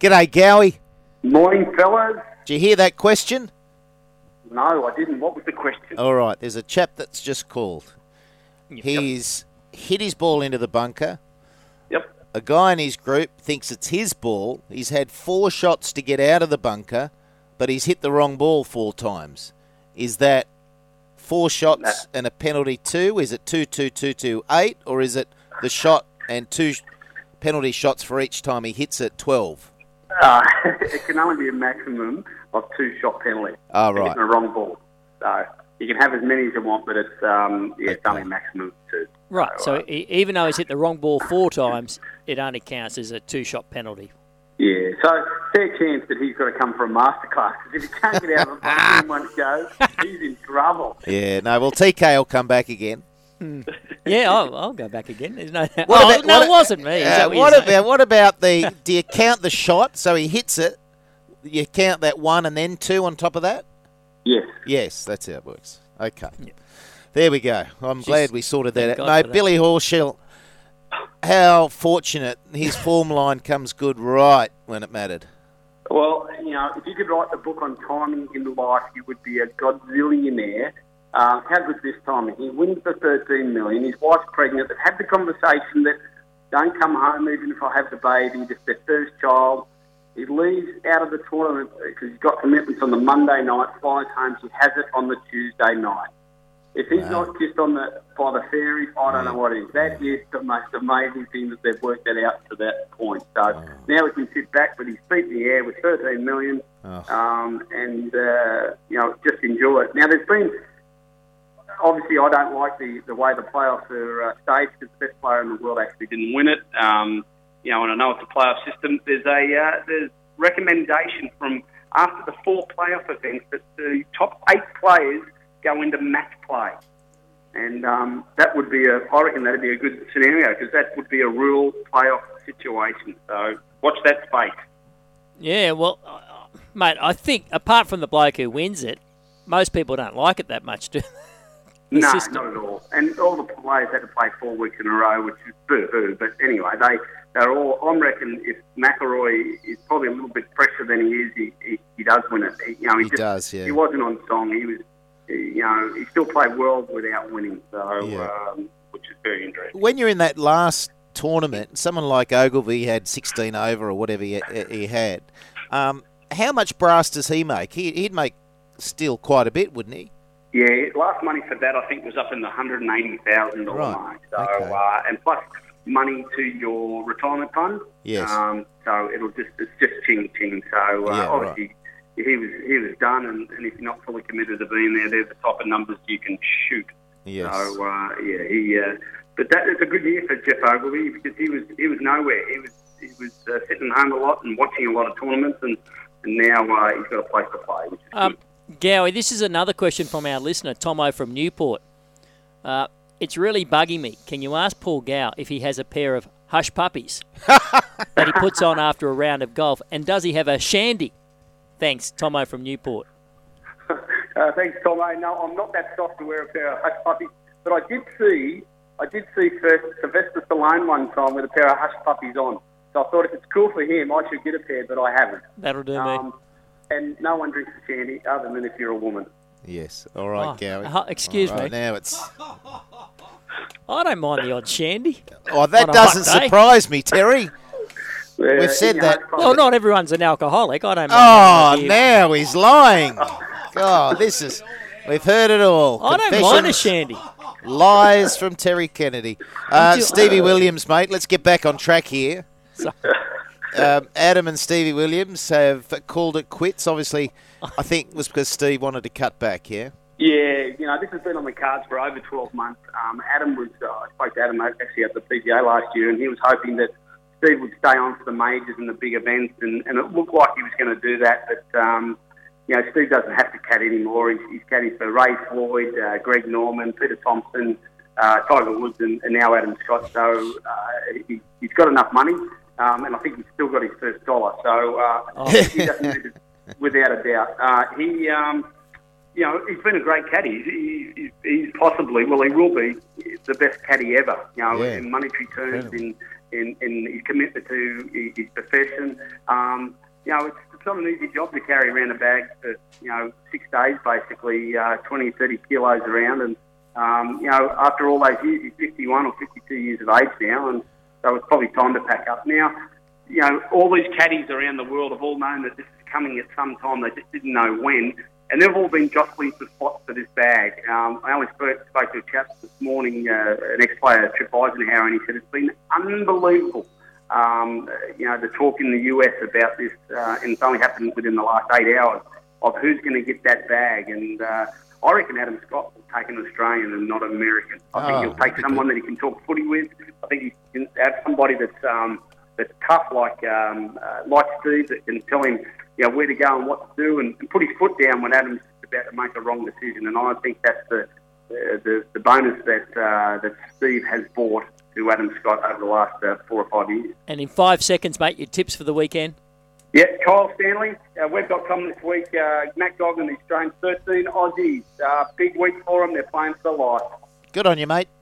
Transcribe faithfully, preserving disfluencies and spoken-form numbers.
G'day, Gowie. Morning, fellas. Did you hear that question? No, I didn't. What was the question? All right, there's a chap that's just called. Yep. He's hit his ball into the bunker. Yep. A guy in his group thinks it's his ball. He's had four shots to get out of the bunker, but he's hit the wrong ball four times. Is that four shots Nah. and a penalty two? Is it two, two, two, two, eight? Or is it the shot and two sh- penalty shots for each time he hits it, twelve? Uh, it can only be a maximum of two shot penalty. Oh, for right. hitting the wrong ball. So you can have as many as you want, but it's um, yeah, it's Okay. only a maximum of two. Right, so uh, e- even though he's hit the wrong ball four times, it only counts as a two-shot penalty. Yeah, so fair chance that he's got to come for a masterclass. Because if he can't get out of the bunker in one go, he's in trouble. Yeah, no, well, T K will come back again. Yeah, I'll, I'll go back again. There's no, What well, about- no, what- it wasn't me. Is Uh, that what, what you're saying? about what about the? Do you count the shot so he hits it? You count that one and then two on top of that? Yes. Yes, that's how it works. Okay, there we go. I'm glad we sorted that thank out. God No, for that. Billy Horschel, how fortunate his form line comes good right when it mattered. Well, you know, if you could write the book on timing in life, you would be a godzillionaire. Uh, how good this timing? He wins the thirteen million. His wife's pregnant. They've had the conversation that don't come home even if I have the baby. Just their first child. He leaves out of the tournament because he's got commitments on the Monday night. Flies home. He has it on the Tuesday night. If he's Wow. not just on the by the fairies, I don't know what it is. That is the most amazing thing that they've worked that out to that point. So now he can sit back with his feet in the air with thirteen million, Oh. um, and uh, you know just enjoy it. Now there's been obviously I don't like the, the way the playoffs are uh, staged because the best player in the world actually didn't win it. Um, you know, and I know it's a playoff system. There's a uh, there's recommendation from after the four playoff events that the top eight players go into match play. And um, that would be a, I reckon that would be a good scenario because that would be a real playoff situation. So watch that space. Yeah, well, uh, mate, I think apart from the bloke who wins it, most people don't like it that much, do they? The No, system. not at all. And all the players had to play four weeks in a row, which is boo-hoo. But anyway, they, they're all, I reckon if McIlroy is probably a little bit fresher than he is, he, he, he does win it. He, you know, he, He just, does, yeah. He wasn't on song. He was, you know, he still played well without winning, so Yeah. um, which is very interesting. When you're in that last tournament, someone like Ogilvy had sixteen over or whatever he, he had. Um, how much brass does he make? He, he'd make still quite a bit, wouldn't he? Yeah, last money for that I think was up in the one hundred eighty thousand dollars Right, mark. So, okay. uh, and plus money to your retirement fund. Yes. Um, so it'll just it's just ching ching. So uh, Yeah, obviously he was he was done, and, and if you're not fully committed to being there, they're the type of numbers you can shoot. Yes. So uh, yeah, he. Uh, but that is a good year for Jeff Ogilvy because he was he was nowhere. He was he was uh, sitting home a lot and watching a lot of tournaments, and and now uh, he's got a place to play. Which is Um, good. Gowie, this is another question from our listener, Tomo from Newport. Uh, it's really bugging me. Can you ask Paul Gow if he has a pair of hush puppies that he puts on after a round of golf? And does he have a shandy? Thanks, Tomo from Newport. Uh, thanks, Tom. I no, I'm not that soft to wear a pair of hush puppies, but I did see, I did see first Sylvester Stallone one time with a pair of hush puppies on. So I thought if it's cool for him, I should get a pair, but I haven't. That'll do me. Um, and no one drinks a shandy other than if you're a woman. Yes. All right, Oh, Gowie. uh, excuse All right, me. Now it's. I don't mind the odd shandy. Oh, that On a doesn't hot day. surprise me, Terry. Yeah, We've said you know, that. it's Well, fine. not everyone's an alcoholic. I don't mind. Oh, having a beer. now he's lying. God, this is. We've heard it all. I don't mind a Confessions, shandy. Lies from Terry Kennedy. Uh, ju- Stevie Williams, mate. Let's get back on track here. So- Um, Adam and Stevie Williams have called it quits. Obviously, I think it was because Steve wanted to cut back, yeah? Yeah, you know, this has been on the cards for over twelve months. Um, Adam was, uh, I spoke to Adam actually at the P G A last year, and he was hoping that Steve would stay on for the majors and the big events, and, and it looked like he was going to do that, but, um, you know, Steve doesn't have to cat anymore. He's, he's caddied for Ray Floyd, uh, Greg Norman, Peter Thompson, uh, Tiger Woods, and, and now Adam Scott. So uh, he, he's got enough money, um, and I think he's still got his first dollar. So uh, Oh. he doesn't need it, without a doubt. Uh, he... Um, You know, he's been a great caddy. He, he, he's possibly, well, he will be the best caddy ever. You know, Yeah. in monetary terms, in in, in his commitment to his, his profession. Um, you know, it's, it's not an easy job to carry around a bag for, you know, six days, basically, uh, twenty, thirty kilos around. And, um, you know, after all those years, he's fifty-one or fifty-two years of age now, and so it's probably time to pack up. Now, you know, all these caddies around the world have all known that this is coming at some time. They just didn't know when. And they've all been jostling for spots for this bag. Um, I only spoke, spoke to a chap this morning, uh, an ex-player, Trip Eisenhower, and he said it's been unbelievable. Um, you know, the talk in the U S about this, uh, and it's only happened within the last eight hours, of who's going to get that bag. And uh, I reckon Adam Scott will take an Australian and not an American. I think Oh, he'll take that'd be someone that he can talk footy with. I think he can have somebody that's um, that's tough like um, uh, like Steve, that can tell him, you know, where to go and what to do, and, and put his foot down when Adam's about to make a wrong decision. And I think that's the the, the, the bonus that uh, that Steve has brought to Adam Scott over the last uh, four or five years. And in five seconds, mate, your tips for the weekend? Yeah, Kyle Stanley, uh, web dot com this week. Uh, Matt Goggin, the Australian, thirteen Aussies. Uh, big week for them. They're playing for life. Good on you, mate.